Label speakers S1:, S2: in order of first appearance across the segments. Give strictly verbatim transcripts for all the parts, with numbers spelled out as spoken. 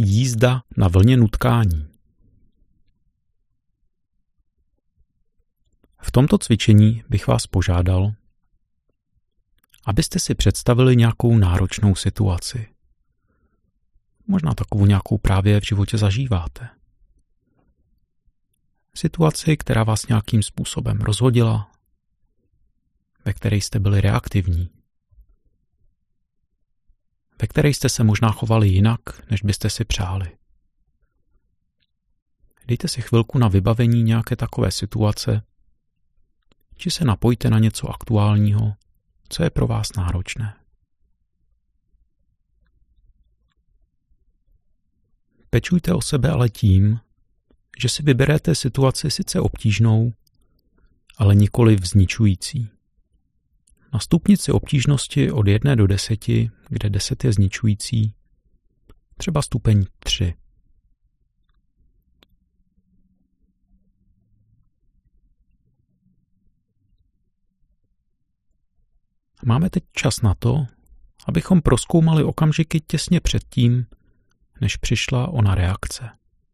S1: jízda na vlně nutkání. V tomto cvičení bych vás požádal, abyste si představili nějakou náročnou situaci. Možná takovou nějakou právě v životě zažíváte. Situaci, která vás nějakým způsobem rozhodila, ve které jste byli reaktivní, ve které jste se možná chovali jinak, než byste si přáli. Dejte si chvilku na vybavení nějaké takové situace, či se napojte na něco aktuálního, co je pro vás náročné. Pečujte o sebe ale tím, že si vyberete situaci sice obtížnou, ale nikoli vzničující. Na stupnici obtížnosti od jedné do deseti, kde deset je zničující, třeba stupeň tři. Máme teď čas na to, abychom prozkoumali okamžiky těsně předtím, než přišla ona reakce.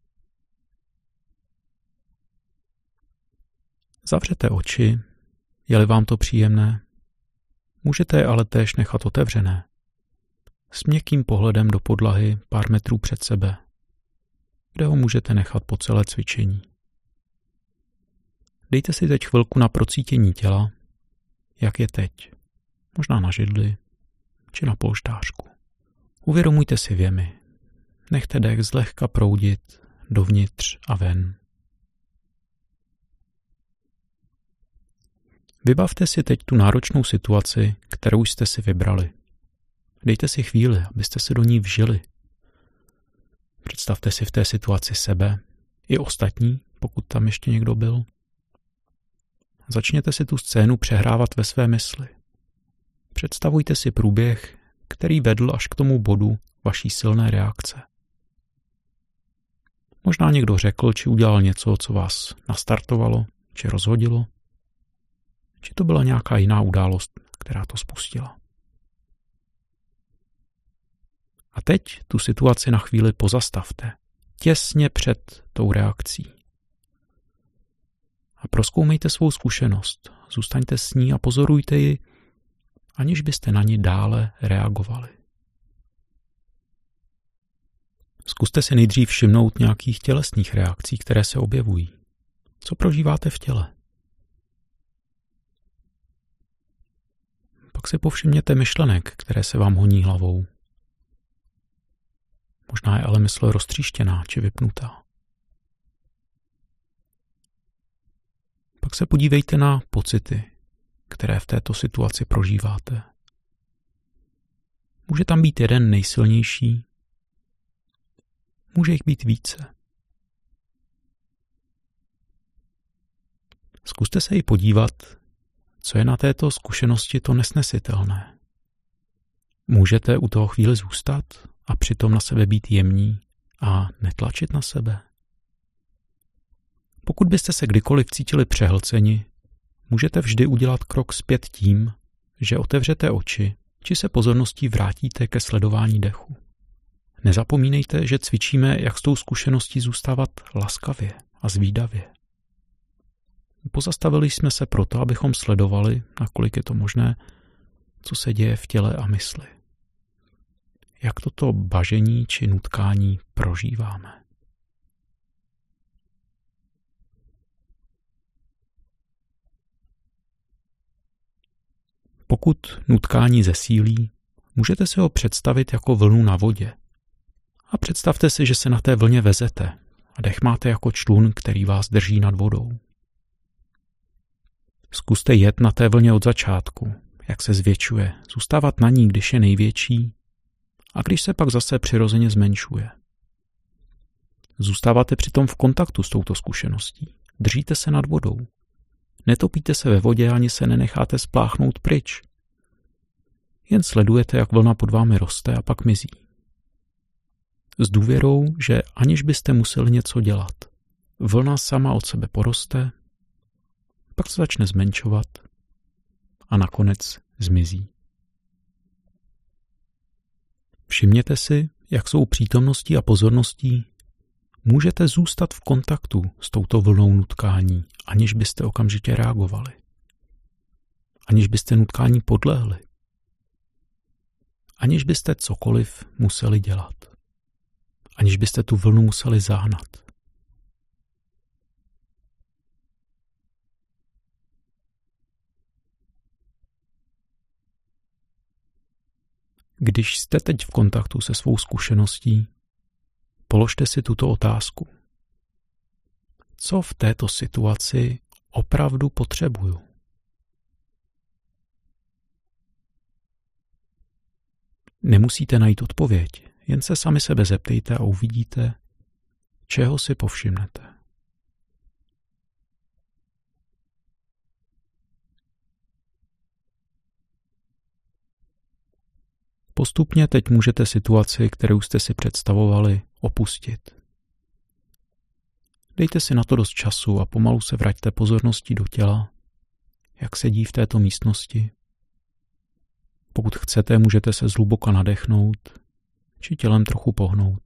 S1: Zavřete oči, je-li vám to příjemné. Můžete je ale též nechat otevřené, s měkkým pohledem do podlahy pár metrů před sebe, kde ho můžete nechat po celé cvičení. Dejte si teď chvilku na procítění těla, jak je teď, možná na židli či na polštářku. Uvědomujte si věmy, nechte dech zlehka proudit dovnitř a ven. Vybavte si teď tu náročnou situaci, kterou jste si vybrali. Dejte si chvíli, abyste se do ní vžili. Představte si v té situaci sebe i ostatní, pokud tam ještě někdo byl. Začněte si tu scénu přehrávat ve své mysli. Představujte si průběh, který vedl až k tomu bodu vaší silné reakce. Možná někdo řekl, či udělal něco, co vás nastartovalo, či rozhodilo. Či to byla nějaká jiná událost, která to spustila. A teď tu situaci na chvíli pozastavte, těsně před tou reakcí. A prozkoumejte svou zkušenost, zůstaňte s ní a pozorujte ji, aniž byste na ní dále reagovali. Zkuste si nejdřív všimnout nějakých tělesných reakcí, které se objevují. Co prožíváte v těle? Pak si povšimněte myšlenek, které se vám honí hlavou. Možná je ale mysl roztříštěná či vypnutá. Pak se podívejte na pocity, které v této situaci prožíváte. Může tam být jeden nejsilnější, může jich být více. Zkuste se i podívat, co je na této zkušenosti to nesnesitelné. Můžete u toho chvíli zůstat a přitom na sebe být jemní a netlačit na sebe? Pokud byste se kdykoliv cítili přehlceni, můžete vždy udělat krok zpět tím, že otevřete oči či se pozorností vrátíte ke sledování dechu. Nezapomínejte, že cvičíme, jak s tou zkušeností zůstávat laskavě a zvídavě. Pozastavili jsme se proto, abychom sledovali, nakolik je to možné, co se děje v těle a mysli. Jak toto bažení či nutkání prožíváme. Pokud nutkání zesílí, můžete si ho představit jako vlnu na vodě. A představte si, že se na té vlně vezete a dech máte jako člun, který vás drží nad vodou. Zkuste jet na té vlně od začátku, jak se zvětšuje, zůstávat na ní, když je největší a když se pak zase přirozeně zmenšuje. Zůstáváte přitom v kontaktu s touto zkušeností. Držíte se nad vodou. Netopíte se ve vodě ani se nenecháte spláchnout pryč. Jen sledujete, jak vlna pod vámi roste a pak mizí. S důvěrou, že aniž byste museli něco dělat, vlna sama od sebe poroste, pak se začne zmenšovat a nakonec zmizí. Všimněte si, jak svou přítomností a pozorností můžete zůstat v kontaktu s touto vlnou nutkání, aniž byste okamžitě reagovali. Aniž byste nutkání podlehli. Aniž byste cokoliv museli dělat. Aniž byste tu vlnu museli zahnat. Když jste teď v kontaktu se svou zkušeností, položte si tuto otázku. Co v této situaci opravdu potřebuju? Nemusíte najít odpověď, jen se sami sebe zeptejte a uvidíte, čeho si povšimnete. Postupně teď můžete situaci, kterou jste si představovali, opustit. Dejte si na to dost času a pomalu se vraťte pozorností do těla, jak sedí v této místnosti. Pokud chcete, můžete se zhluboka nadechnout či tělem trochu pohnout.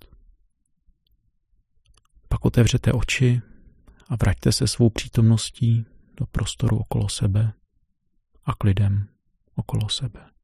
S1: Pak otevřete oči a vraťte se svou přítomností do prostoru okolo sebe a klidem okolo sebe.